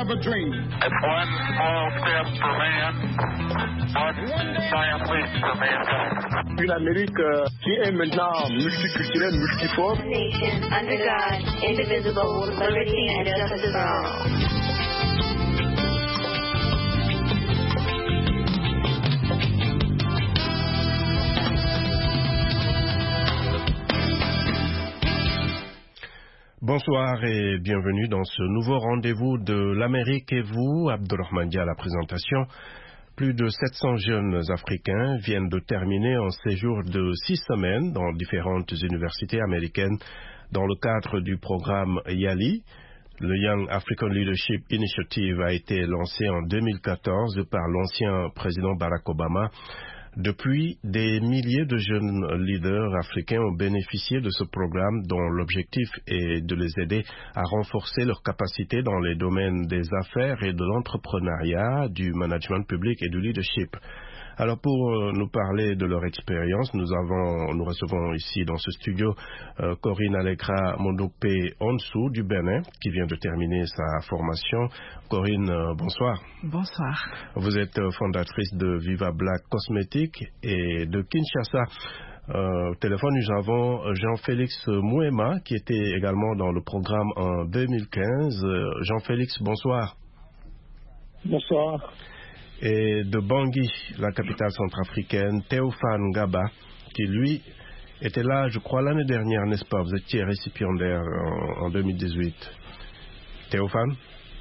of a dream. It's one small step for man, one giant leap for mankind. Une Amérique qui est maintenant multiculturelle, multiforme. Nation under God, indivisible, with liberty and justice for all. Bonsoir et bienvenue dans ce nouveau rendez-vous de l'Amérique et vous, Abdurrahman Dia à la présentation. Plus de 700 jeunes Africains viennent de terminer un séjour de 6 semaines dans différentes universités américaines dans le cadre du programme YALI. Le Young African Leadership Initiative a été lancé en 2014 par l'ancien président Barack Obama. Depuis, des milliers de jeunes leaders africains ont bénéficié de ce programme dont l'objectif est de les aider à renforcer leurs capacités dans les domaines des affaires et de l'entrepreneuriat, du management public et du leadership. Alors pour nous parler de leur expérience, nous recevons ici dans ce studio Corinne Allegra Mondope Onsou du Bénin qui vient de terminer sa formation. Corinne, bonsoir. Bonsoir. Vous êtes fondatrice de Viva Black Cosmetics et de Kinshasa. Au téléphone, nous avons Jean-Félix Mouema qui était également dans le programme en 2015. Jean-Félix, bonsoir. Bonsoir. Et de Bangui, la capitale centrafricaine, Théophane Gaba, qui lui était là, je crois, l'année dernière, n'est-ce pas? Vous étiez récipiendaire en 2018. Théophane?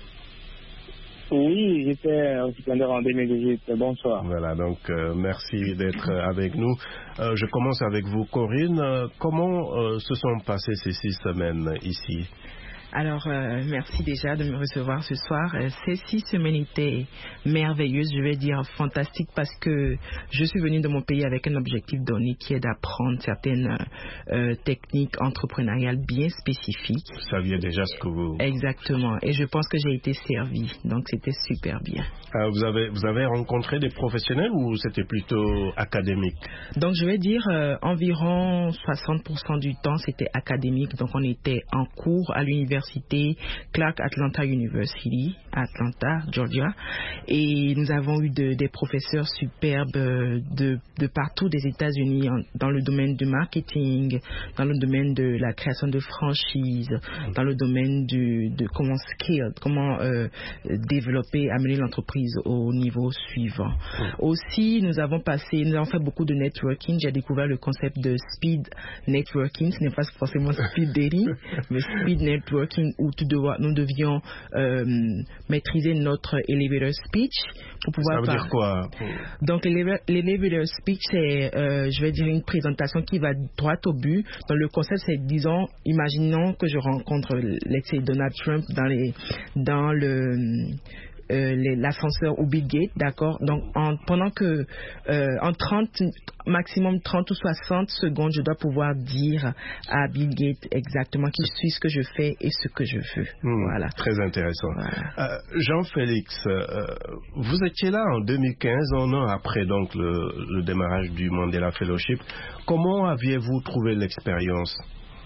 Oui, j'étais récipiendaire en 2018. Bonsoir. Voilà, donc merci d'être avec nous. Je commence avec vous, Corinne. Comment se sont passées ces 6 semaines ici? Alors, merci déjà de me recevoir ce soir. Ces 6 semaines étaient merveilleuses, je vais dire fantastiques, parce que je suis venue de mon pays avec un objectif donné qui est d'apprendre certaines techniques entrepreneuriales bien spécifiques. Vous saviez déjà ce que vous... Exactement, et je pense que j'ai été servie, donc c'était super bien. Vous avez rencontré des professionnels ou c'était plutôt académique? Donc, je vais dire environ 60% du temps, c'était académique, donc on était en cours à l'université Clark Atlanta University, Atlanta, Georgia, et nous avons eu des professeurs superbes de partout des États-Unis dans le domaine du marketing, dans le domaine de la création de franchises, dans le domaine de comment développer, amener l'entreprise au niveau suivant. Aussi, nous avons fait beaucoup de networking. J'ai découvert le concept de speed networking. Ce n'est pas forcément speed dating, mais speed networking, où nous devions maîtriser notre elevator speech pour pouvoir... Ça veut dire quoi? Donc l'elevator speech, c'est je vais dire une présentation qui va droit au but. Donc le concept, c'est, disons, imaginons que je rencontre, let's say, Donald Trump dans l'ascenseur ou Bill Gates, d'accord. Donc pendant que en maximum 30 ou 60 secondes, je dois pouvoir dire à Bill Gates exactement qui je suis, ce que je fais et ce que je veux. Voilà. Très intéressant. Voilà. Jean-Félix, vous étiez là en 2015, un an après donc le démarrage du Mandela Fellowship. Comment aviez-vous trouvé l'expérience?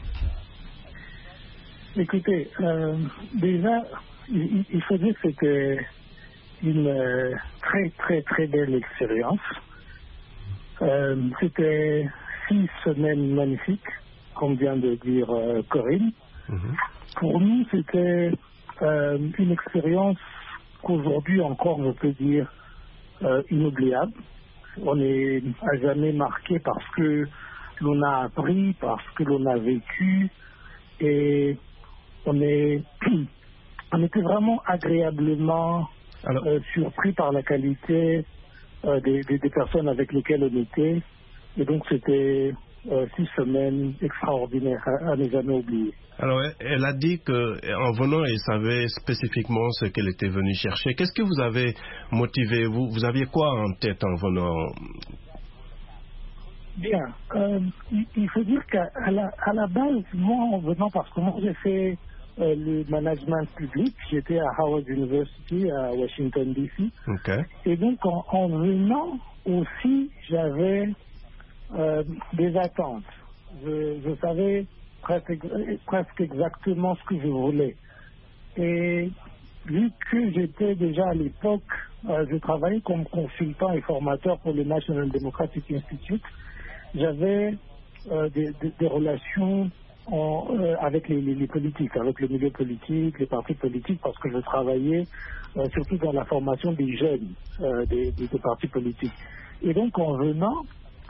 Écoutez, déjà, il faut dire que c'était une très très très belle expérience. C'était 6 semaines magnifiques, comme vient de dire Corinne. Pour nous, c'était une expérience qu'aujourd'hui encore, je peux dire, inoubliable. On est à jamais marqué parce que l'on a appris, parce que l'on a vécu, et on était vraiment agréablement surpris par la qualité des personnes avec lesquelles on était. Et donc, c'était 6 semaines extraordinaires à ne jamais oublier. Alors, elle a dit qu'en venant, elle savait spécifiquement ce qu'elle était venue chercher. Qu'est-ce que vous avez motivé? Vous aviez quoi en tête en venant? Bien. Il faut dire qu'à la base, moi, en venant, parce que moi, j'ai fait le management public. J'étais à Howard University, à Washington, D.C. Okay. Et donc, en venant aussi, j'avais des attentes. Je savais presque exactement ce que je voulais. Et vu que j'étais déjà à l'époque, je travaillais comme consultant et formateur pour le National Democratic Institute, j'avais des relations avec les politiques, avec le milieu politique, les partis politiques, parce que je travaillais surtout dans la formation des jeunes des partis politiques. Et donc en venant,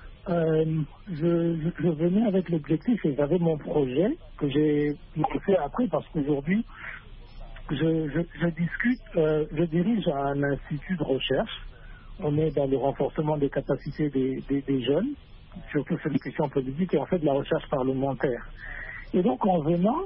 je venais avec l'objectif, et j'avais mon projet que j'ai fait après, parce qu'aujourd'hui je dirige un institut de recherche. On est dans le renforcement des capacités des jeunes, surtout sur les questions politiques, et on fait de la recherche parlementaire. Et donc en venant,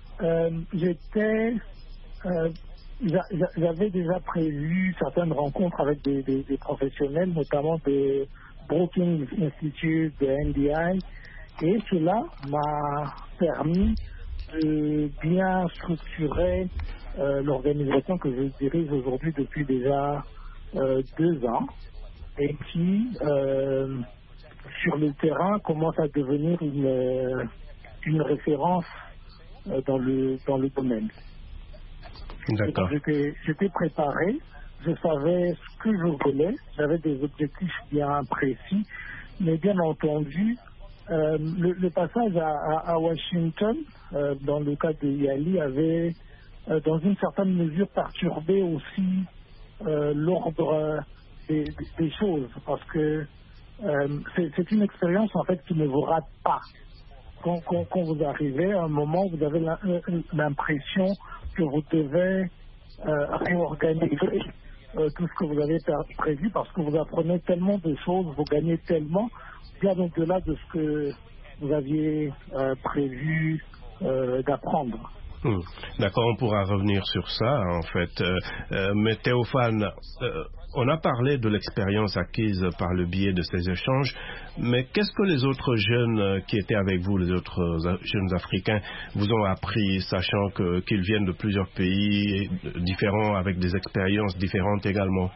j'avais déjà prévu certaines rencontres avec des professionnels, notamment de Brookings Institute, de NDI, et cela m'a permis de bien structurer l'organisation que je dirige aujourd'hui depuis déjà 2 ans, et qui, sur le terrain, commence à devenir une référence dans le domaine. D'accord. J'étais préparé, je savais ce que je voulais, j'avais des objectifs bien précis, mais bien entendu, le passage à Washington, dans le cas de Yali, avait, dans une certaine mesure, perturbé aussi l'ordre des choses, parce que c'est une expérience en fait qui ne vous rate pas. Quand vous arrivez à un moment où vous avez l'impression que vous devez réorganiser tout ce que vous avez prévu, parce que vous apprenez tellement de choses, vous gagnez tellement, bien au-delà de ce que vous aviez prévu d'apprendre. D'accord, on pourra revenir sur ça en fait. Mais Théophane, on a parlé de l'expérience acquise par le biais de ces échanges, mais qu'est-ce que les autres jeunes qui étaient avec vous, les autres jeunes africains, vous ont appris, sachant qu'ils viennent de plusieurs pays différents, avec des expériences différentes également?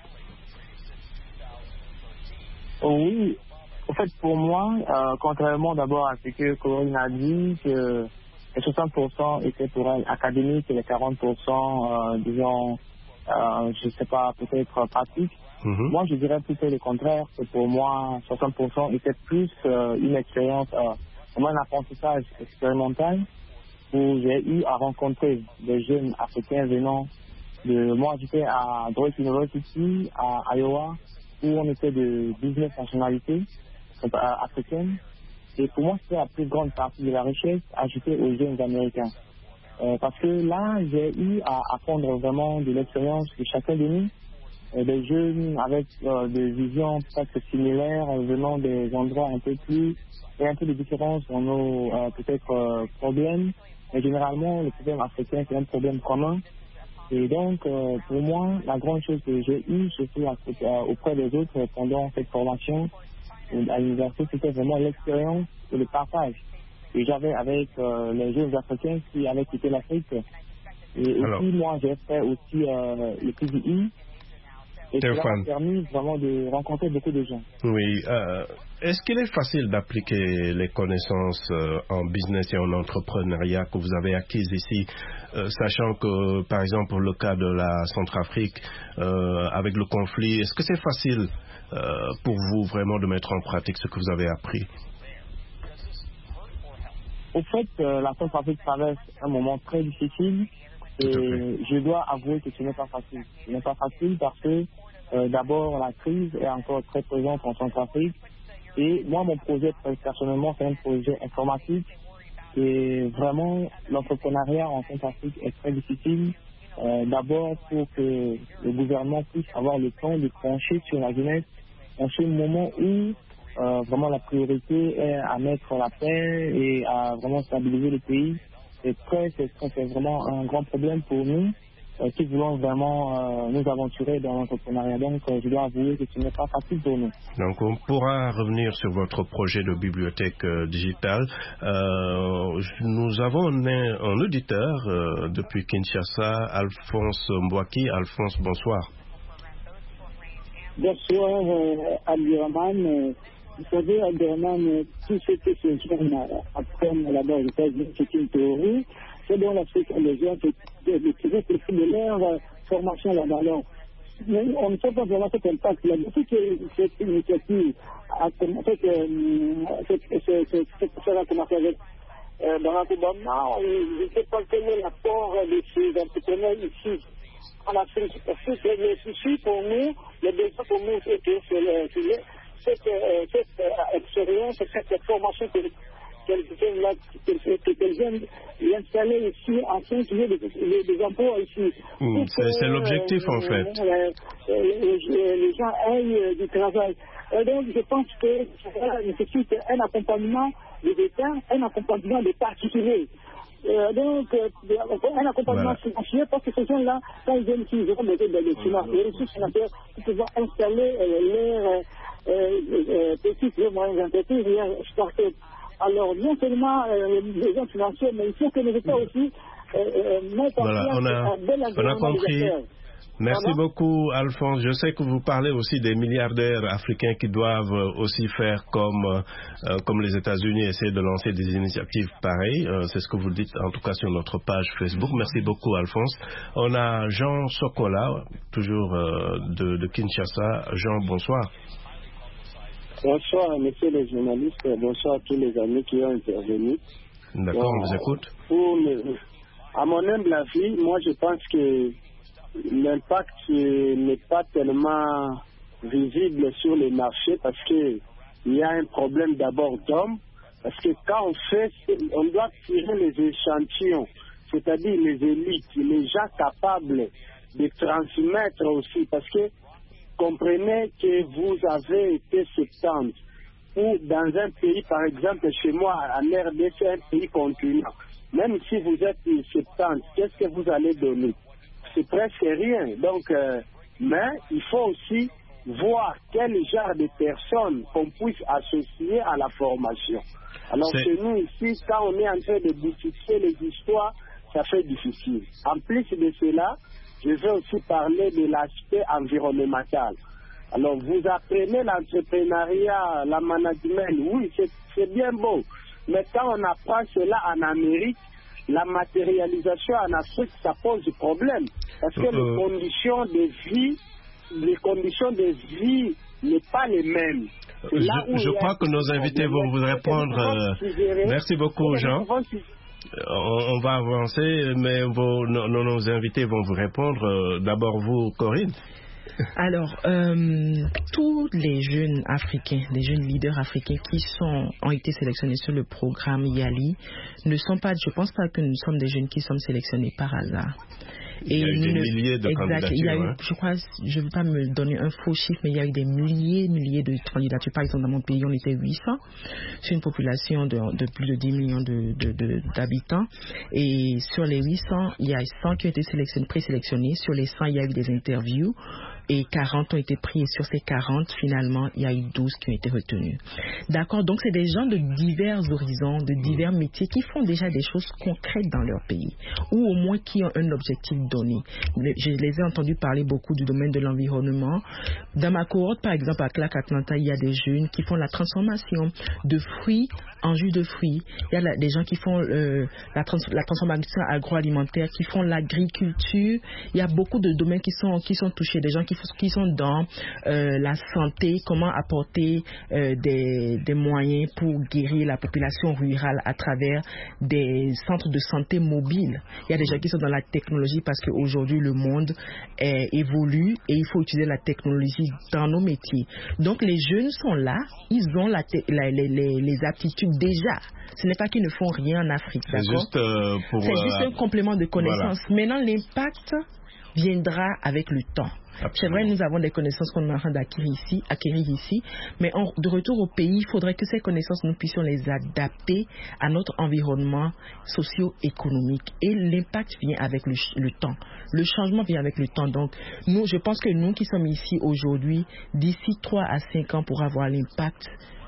Oui, en fait pour moi, contrairement d'abord à ce que Corinne a dit, que les 60% étaient pour elle académiques et les 40%, disons, je ne sais pas, peut-être pratiques. Moi, je dirais plutôt le contraire, que pour moi, 60% était plus une expérience, un apprentissage expérimental, où j'ai eu à rencontrer des jeunes africains venant de... Moi, j'étais à Drake University, à Iowa, où on était de 19 nationalités africaines. Et pour moi, c'était la plus grande partie de la richesse ajoutée aux jeunes américains. Parce que là, j'ai eu à apprendre vraiment de l'expérience de chacun de nous, des jeunes avec des visions presque similaires, venant des endroits un peu plus, et un peu de différence dans nos peut-être problèmes. Mais généralement, le problème africain, c'est un problème commun. Et donc, pour moi, la grande chose que j'ai eue, surtout auprès des autres pendant cette formation, à l'université, c'était vraiment l'expérience et le partage que j'avais avec les jeunes africains qui avaient quitté l'Afrique. Et aussi, moi, j'ai fait aussi le PDI. Et cela m'a permis vraiment de rencontrer beaucoup de gens. Oui. Est-ce qu'il est facile d'appliquer les connaissances en business et en entrepreneuriat que vous avez acquises ici, sachant que, par exemple, pour le cas de la Centrafrique, avec le conflit, est-ce que c'est facile pour vous vraiment de mettre en pratique ce que vous avez appris? Au fait, la Centrafrique traverse un moment très difficile et je dois avouer que ce n'est pas facile. Ce n'est pas facile parce que d'abord la crise est encore très présente en Centrafrique et moi mon projet personnellement c'est un projet informatique et vraiment l'entrepreneuriat en Centrafrique est très difficile. D'abord pour que le gouvernement puisse avoir le temps de trancher sur la jeunesse en ce moment où vraiment la priorité est à mettre la paix et à vraiment stabiliser le pays. C'est vraiment un grand problème pour nous qui voulons vraiment nous aventurer dans l'entrepreneuriat. Donc je dois avouer que ce n'est pas facile pour nous. Donc on pourra revenir sur votre projet de bibliothèque digitale. Nous avons un auditeur depuis Kinshasa, Alphonse Mbouaki. Alphonse, bonsoir. Bonsoir, Abdurrahman. Vous savez, Abdurrahman, tout ce que ces jeunes apprennent là-bas aux États-Unis, c'est une théorie. c'est dans l'Afrique, les gens de tirer profit de leur formation là-bas. Mais on ne sait pas vraiment cet impact. Là, depuis que cette initiative a commencé, ça a commencé avec Barack Obama, je ne sais pas quel est l'apport de ces entrepreneurs ici en Afrique. Parce que le souci pour nous, le besoin pour nous, c'est que cette expérience, cette formation qu'elles viennent installer ici afin qu'il y ait des emplois ici. C'est l'objectif en fait. Les gens aient du travail. Donc je pense que ça nécessite un accompagnement des États, un accompagnement des particuliers. Donc, un accompagnement financier, parce que ces gens-là, quand ils viennent ici, ils auront besoin de documents, les ressources financières pour pouvoir installer leurs petites et moyennes entreprises, leurs start-up. Alors, non seulement les gens financiers, mais il faut que les États aussi mettent en place un bel environnement des affaires. Merci beaucoup, Alphonse. Je sais que vous parlez aussi des milliardaires africains qui doivent aussi faire comme les États-Unis, essayer de lancer des initiatives pareilles. C'est ce que vous dites, en tout cas, sur notre page Facebook. Merci beaucoup, Alphonse. On a Jean Sokola, toujours de Kinshasa. Jean, bonsoir. Bonsoir, messieurs les journalistes. Bonsoir à tous les amis qui ont intervenu. D'accord, on vous écoute. À mon humble avis, moi, je pense que l'impact n'est pas tellement visible sur les marchés parce qu'il y a un problème d'abord d'hommes. Parce que quand on doit tirer les échantillons, c'est-à-dire les élites, les gens capables de transmettre aussi. Parce que comprenez que vous avez été 70 ou dans un pays, par exemple, chez moi, en RDC, un pays continent. Même si vous êtes 70, qu'est-ce que vous allez donner? C'est presque rien. Donc, mais il faut aussi voir quel genre de personnes qu'on puisse associer à la formation. Alors, chez nous ici, quand on est en train de boutiquer les histoires, ça fait difficile. En plus de cela, je vais aussi parler de l'aspect environnemental. Alors, vous apprenez l'entrepreneuriat, la management, oui, c'est bien beau. Mais quand on apprend cela en Amérique, la matérialisation en Afrique, ça pose problème. Parce que les conditions de vie n'est pas les mêmes. Je crois que nos invités vont vous répondre. Merci beaucoup, Jean. On va avancer, mais nos invités vont vous répondre. D'abord vous, Corinne. Alors, tous les jeunes africains, les jeunes leaders africains qui ont été sélectionnés sur le programme YALI ne sont pas, je ne pense pas que nous sommes des jeunes qui sommes sélectionnés par hasard. Il y a eu des milliers de candidatures. Il y a eu, je crois, je ne veux pas me donner un faux chiffre, mais il y a eu des milliers de candidatures. Par exemple, dans mon pays, on était 800 sur une population de plus de 10 millions d'habitants. Et sur les 800, il y a 100 qui ont été présélectionnés. Sur les 100, il y a eu des interviews. Et 40 ont été pris, et sur ces 40, finalement, il y a eu 12 qui ont été retenus. D'accord, donc c'est des gens de divers horizons, de divers métiers qui font déjà des choses concrètes dans leur pays, ou au moins qui ont un objectif donné. Je les ai entendus parler beaucoup du domaine de l'environnement. Dans ma cohorte, par exemple, à Clark Atlanta, il y a des jeunes qui font la transformation de fruits en jus de fruits. Il y a des gens qui font la transformation agroalimentaire, qui font l'agriculture. Il y a beaucoup de domaines qui sont touchés, des gens qui sont dans la santé, comment apporter des moyens pour guérir la population rurale à travers des centres de santé mobiles. Il y a des gens qui sont dans la technologie parce qu'aujourd'hui le monde évolue et il faut utiliser la technologie dans nos métiers. Donc les jeunes sont là, ils ont les aptitudes déjà. Ce n'est pas qu'ils ne font rien en Afrique, d'accord? C'est juste un complément de connaissances. Voilà. Maintenant, l'impact viendra avec le temps. Absolument. C'est vrai, nous avons des connaissances qu'on est en train d'acquérir ici, mais de retour au pays, il faudrait que ces connaissances, nous puissions les adapter à notre environnement socio-économique. Et l'impact vient avec le temps. Le changement vient avec le temps. Donc, je pense que nous qui sommes ici aujourd'hui, d'ici 3 à 5 ans, pour avoir l'impact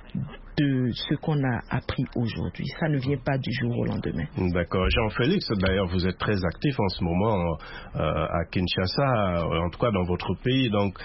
de ce qu'on a appris aujourd'hui. Ça ne vient pas du jour au lendemain. D'accord. Jean-Félix, d'ailleurs, vous êtes très actif en ce moment à Kinshasa, en tout cas dans votre pays. Donc,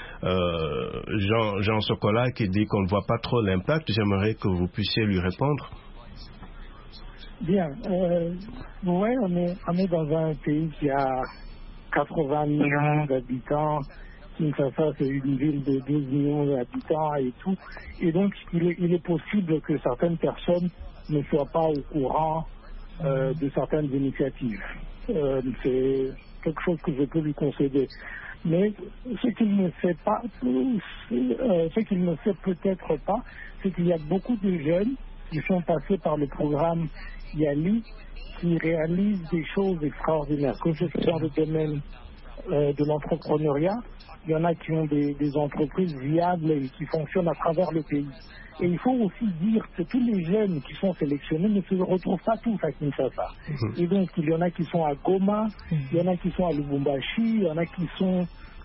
Jean Sokola qui dit qu'on ne voit pas trop l'impact, j'aimerais que vous puissiez lui répondre. Bien. Ouais, on est dans un pays qui a 80 millions d'habitants. Kinshasa, c'est une ville de 12 millions d'habitants et tout. Et donc, il est possible que certaines personnes ne soient pas au courant de certaines initiatives. C'est quelque chose que je peux lui concéder. Mais ce qu'il ne sait pas, ce qu'il ne sait peut-être pas, c'est qu'il y a beaucoup de jeunes qui sont passés par le programme YALI qui réalisent des choses extraordinaires, que ce soit dans le domaine de l'entrepreneuriat. Il y en a qui ont des entreprises viables et qui fonctionnent à travers le pays. Et il faut aussi dire que tous les jeunes qui sont sélectionnés ne se retrouvent pas tous à Kinshasa. Et donc, il y en a qui sont à Goma, il y en a qui sont à Lubumbashi, il y en a qui sont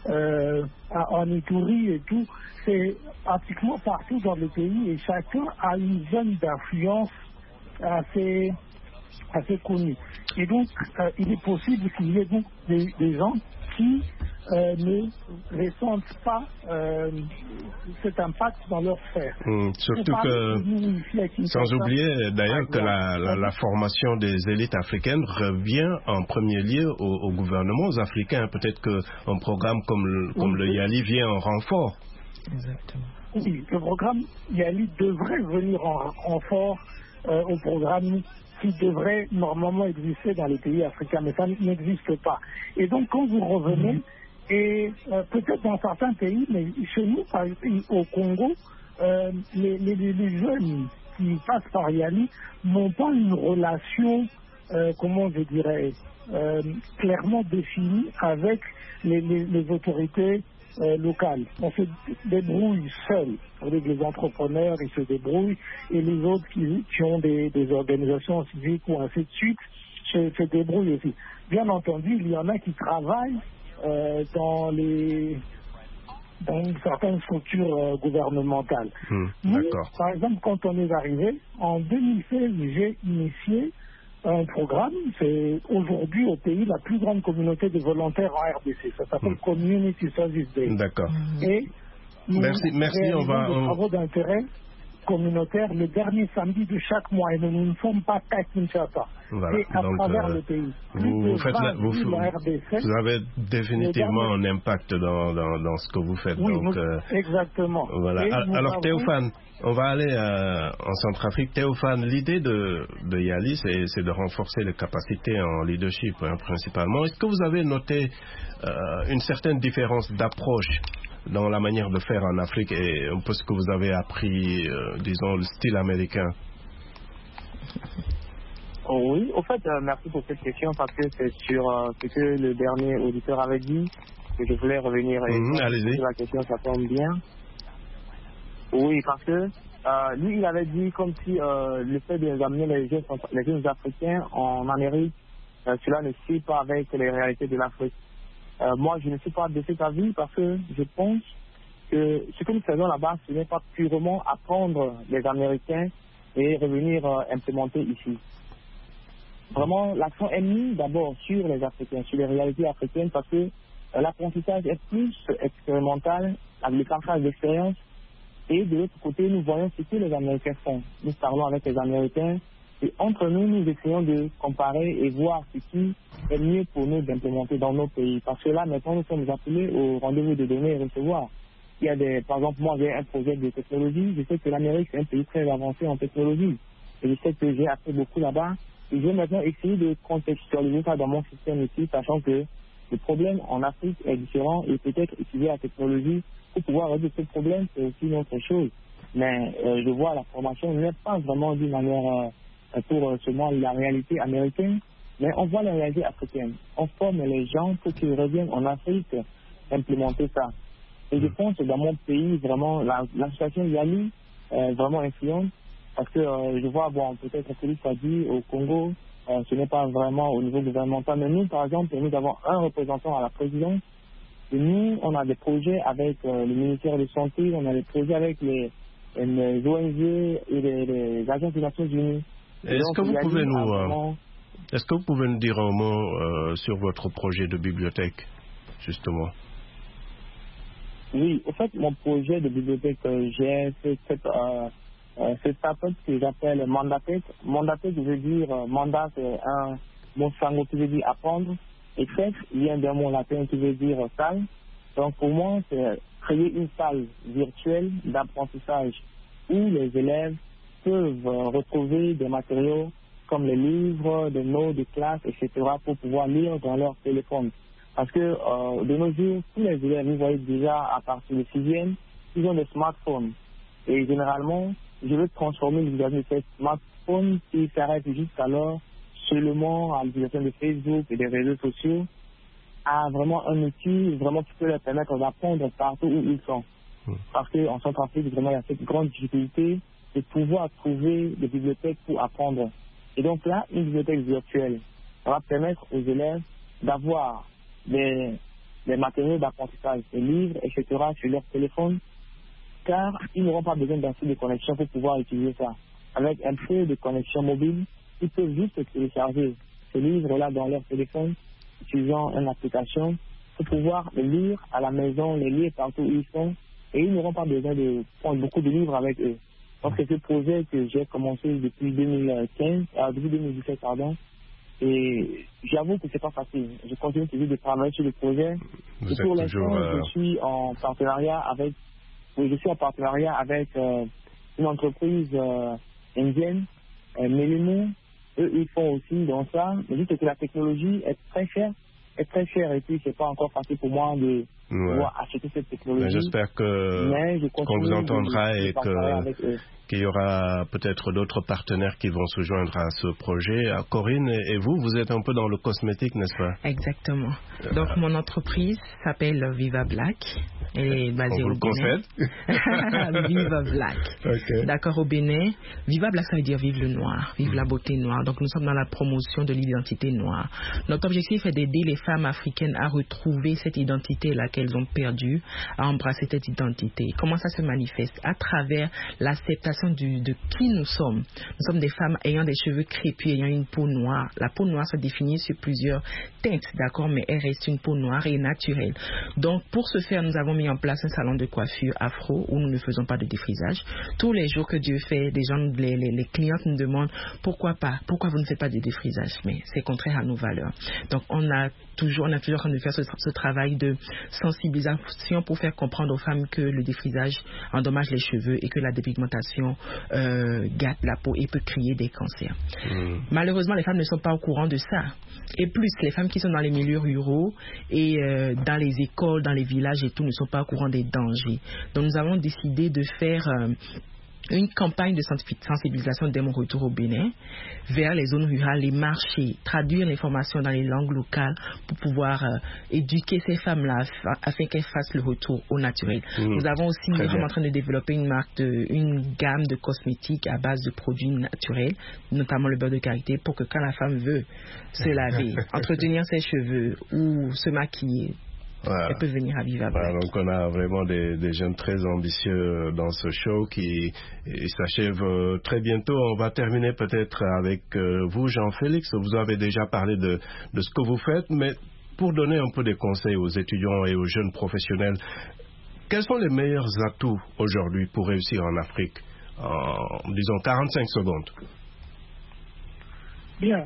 en Ituri et tout. C'est pratiquement partout dans le pays et chacun a une zone d'influence assez connue. Et donc, il est possible qu'il y ait donc des gens qui ne ressentent pas cet impact dans leur sphère. Surtout que, sans oublier d'ailleurs que la formation des élites africaines revient en premier lieu aux gouvernements africains. Peut-être qu'un programme comme le YALI vient en renfort. Exactement. Oui, le programme YALI devrait venir en renfort au programme qui devrait normalement exister dans les pays africains, mais ça n'existe pas. Et donc, quand vous revenez, et peut-être dans certains pays, mais chez nous, au Congo, les jeunes qui passent par YALI n'ont pas une relation, comment je dirais, clairement définie avec les autorités locales. On se débrouille seul. Avec les entrepreneurs, ils se débrouillent, et les autres qui ont des organisations civiques ou ainsi de suite se débrouillent aussi. Bien entendu, il y en a qui travaillent dans certaines structures gouvernementales. Nous, par exemple, quand on est arrivé, en 2016, j'ai initié un programme. C'est aujourd'hui au pays la plus grande communauté de volontaires en RDC. Ça s'appelle Community Service Day. D'accord. Et nous merci. réalisons des travaux d'intérêt communautaire le dernier samedi de chaque mois, et nous ne sommes pas qu'à Kinshasa. Voilà. Et à travers le pays. Vous avez définitivement un impact dans ce que vous faites. Oui, donc, exactement. Voilà. Alors Théophane, on va aller en Centrafrique. Théophane, l'idée de YALI, c'est de renforcer les capacités en leadership, principalement. Est-ce que vous avez noté une certaine différence d'approche dans la manière de faire en Afrique et un peu ce que vous avez appris, disons, le style américain? Oui, au fait, merci pour cette question parce que c'est sur ce que le dernier auditeur avait dit que je voulais revenir et allez-y. La question, ça tombe bien. Oui, parce que lui, il avait dit comme si le fait d'amener les jeunes Africains en Amérique, cela ne suit pas avec les réalités de l'Afrique. Moi, je ne suis pas de cet avis parce que je pense que ce que nous faisons là-bas, ce n'est pas purement apprendre les Américains et revenir implémenter ici. Vraiment, l'accent est mis d'abord sur les Africains, sur les réalités africaines, parce que l'apprentissage est plus expérimental, avec le partage d'expérience. Et de l'autre côté, nous voyons ce que les Américains font. Nous parlons avec les Américains et entre nous, nous essayons de comparer et voir ce qui est mieux pour nous d'implémenter dans nos pays. Parce que là, maintenant, nous sommes appelés au rendez-vous de donner et recevoir. Il y a par exemple, moi, j'ai un projet de technologie. Je sais que l'Amérique, c'est un pays très avancé en technologie. Et je sais que j'ai appris beaucoup là-bas. Et je vais maintenant essayer de contextualiser ça dans mon système ici, sachant que le problème en Afrique est différent et peut-être utiliser la technologie pour pouvoir résoudre ce problème, c'est aussi une autre chose. Mais je vois la formation n'est pas vraiment d'une manière pour seulement la réalité américaine, mais on voit la réalité africaine. On forme les gens pour qu'ils reviennent en Afrique implémenter ça. Et je pense que dans mon pays, vraiment, la situation YALI est vraiment influente. Parce que je vois, bon, peut-être que Félix a dit au Congo, ce n'est pas vraiment au niveau gouvernemental, mais nous, par exemple, nous avons un représentant à la présidence. Et nous, on a des projets avec le ministère de Santé, on a des projets avec les ONG et les agences des Nations Unies. Est-ce que vous pouvez nous dire un mot sur votre projet de bibliothèque, justement? Oui, au fait, mon projet de bibliothèque, j'ai fait ce startup que j'appelle Mandatech. Mandatech veut dire, mandat c'est un mot sango qui veut dire apprendre, et tech vient d'un mot latin qui veut dire salle. Donc pour moi, c'est créer une salle virtuelle d'apprentissage où les élèves peuvent retrouver des matériaux comme les livres, des notes de classe, etc. pour pouvoir lire dans leur téléphone. Parce que de nos jours, tous les élèves, vous voyez déjà à partir du 6e, ils ont des smartphones. Et généralement, je veux transformer l'utilisation de ces smartphones qui s'arrêtent jusqu'alors seulement à l'utilisation de Facebook et des réseaux sociaux à vraiment un outil vraiment qui peut leur permettre d'apprendre partout où ils sont. Parce qu'en Centrafrique, vraiment, il y a cette grande difficulté de pouvoir trouver des bibliothèques pour apprendre. Et donc là, une bibliothèque virtuelle va permettre aux élèves d'avoir des matériaux d'apprentissage, des livres, etc. sur leur téléphone, car ils n'auront pas besoin d'un site de connexion pour pouvoir utiliser ça. Avec un peu de connexion mobile, ils peuvent juste télécharger ces livres-là dans leur téléphone, utilisant une application, pour pouvoir les lire à la maison, les lire partout où ils sont, et ils n'auront pas besoin de prendre beaucoup de livres avec eux. Donc c'est ce projet que j'ai commencé depuis 2017, pardon. Et j'avoue que c'est pas facile. Je continue toujours de travailler sur le projet. Vous et pour toujours, l'instant, je suis en partenariat avec une entreprise indienne, Melimo. Eux, ils font aussi dans ça. Mais juste que la technologie est très chère. Et puis c'est pas encore facile pour moi de pouvoir acheter cette technologie. J'espère qu'on vous entendra et qu'il y aura peut-être d'autres partenaires qui vont se joindre à ce projet. Corinne, et vous êtes un peu dans le cosmétique, n'est-ce pas? Exactement. Donc mon entreprise s'appelle Viva Black. Elle est basée au Bénin. Viva Black. Okay. D'accord, au Bénin. Viva Black, ça veut dire vive le noir, vive la beauté noire. Donc nous sommes dans la promotion de l'identité noire. Notre objectif est d'aider les femmes africaines à retrouver cette identité-là qu'elles ont perdue, à embrasser cette identité. Comment ça se manifeste? À travers l'acceptation de qui nous sommes. Nous sommes des femmes ayant des cheveux crépus, ayant une peau noire. La peau noire se définit sur plusieurs teintes, d'accord, mais elle reste une peau noire et naturelle. Donc pour ce faire, nous avons mis en place un salon de coiffure afro où nous ne faisons pas de défrisage. Tous les jours que Dieu fait, les clientes nous demandent pourquoi vous ne faites pas de défrisage, mais c'est contraire à nos valeurs. Donc on a toujours en train de faire ce travail de sensibilisation pour faire comprendre aux femmes que le défrisage endommage les cheveux et que la dépigmentation gâte la peau et peut créer des cancers. Malheureusement, les femmes ne sont pas au courant de ça. Et plus, les femmes qui sont dans les milieux ruraux et dans les écoles, dans les villages et tout, ne sont pas au courant des dangers. Donc nous avons décidé de faire une campagne de sensibilisation dès mon retour au Bénin vers les zones rurales, les marchés, traduire l'information dans les langues locales pour pouvoir éduquer ces femmes-là afin qu'elles fassent le retour au naturel. Nous avons aussi, nous sommes en train de développer une gamme de cosmétiques à base de produits naturels, notamment le beurre de karité, pour que quand la femme veut se laver, entretenir ses cheveux ou se maquiller, elle peut venir à Viva Black. Donc on a vraiment des jeunes très ambitieux dans ce show qui s'achève très bientôt. On va terminer peut-être avec vous, Jean-Félix. Vous avez déjà parlé de ce que vous faites, mais pour donner un peu des conseils aux étudiants et aux jeunes professionnels, quels sont les meilleurs atouts aujourd'hui pour réussir en Afrique en, disons, 45 secondes? Bien.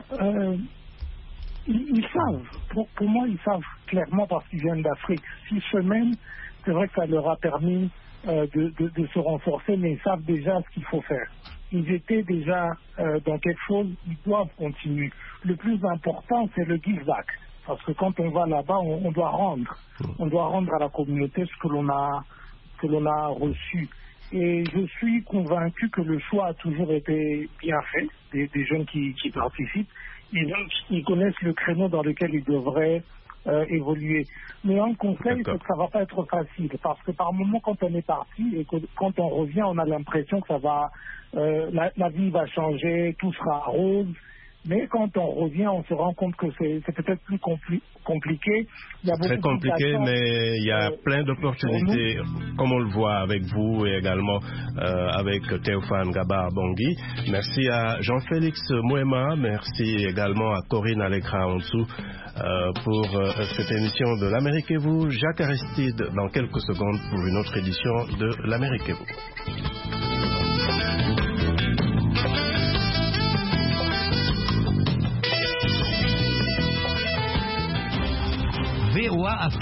Ils savent, pour moi, ils savent clairement parce qu'ils viennent d'Afrique. 6 semaines, c'est vrai que ça leur a permis de se renforcer, mais ils savent déjà ce qu'il faut faire. Ils étaient déjà dans quelque chose, ils doivent continuer. Le plus important, c'est le give back. Parce que quand on va là-bas, on doit rendre. On doit rendre à la communauté ce que l'on a reçu. Et je suis convaincu que le choix a toujours été bien fait des jeunes qui participent. Et donc, ils connaissent le créneau dans lequel ils devraient évoluer. Mais un conseil, c'est que ça ne va pas être facile. Parce que par moment, quand on est parti et que quand on revient, on a l'impression que ça va, la vie va changer, tout sera rose. Mais quand on revient, on se rend compte que c'est peut-être plus compliqué. Il y a très compliqué, mais il y a plein d'opportunités, comme on le voit avec vous et également avec Théophane Gaba-Bangui. Merci à Jean-Félix Mouema, merci également à Corinne à l'écran en dessous pour cette émission de l'Amérique et vous. Jacques Aristide dans quelques secondes pour une autre édition de l'Amérique et vous. VOA Afrique.